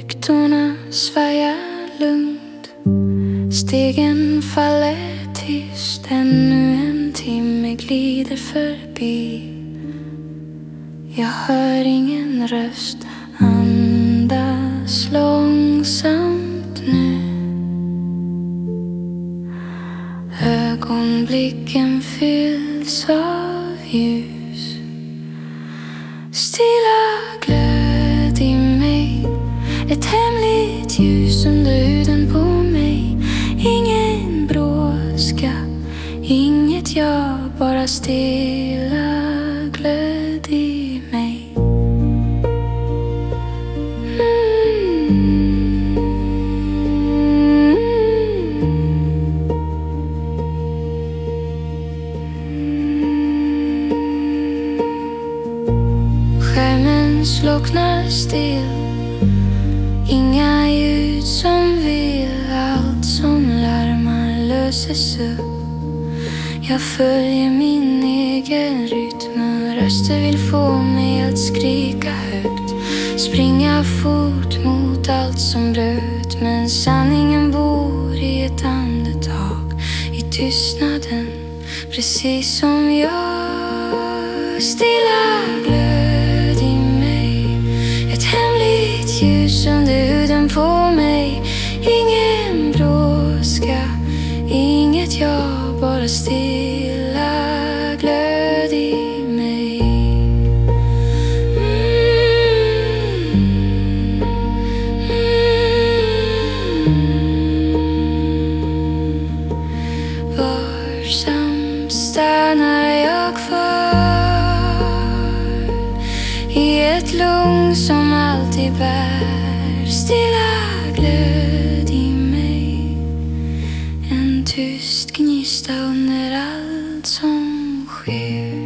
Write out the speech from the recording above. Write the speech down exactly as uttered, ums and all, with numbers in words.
Lyktorna svajar lugnt, stegen faller tyst. Ännu en timme glider förbi. Jag hör ingen röst, andas långsamt nu. Ögonblicken fylls av ljus. Stilla glöd i mig, ett hemligt ljus under huden på mig. Ingen brådska, inget jag, bara stilla glöd i mig. Skärmen slocknar still, inga ljud som vill. Allt som larmar löses upp. Jag följer min egen rytm. Röster vill få mig att skrika högt, springa fort mot allt som bröt. Men sanningen bor i ett andetag, i tystnaden, precis som jag. Stilla glöd i mig, ett hemligt ljus under huden på mig. Ingen brådska, inget jag, bara stilla glöd i mig. Mm. Mm. Varsamt stannar jag kvar i ett lugn som alltid bär. Stilla glöd i mig, en tyst gnista under allt som sker.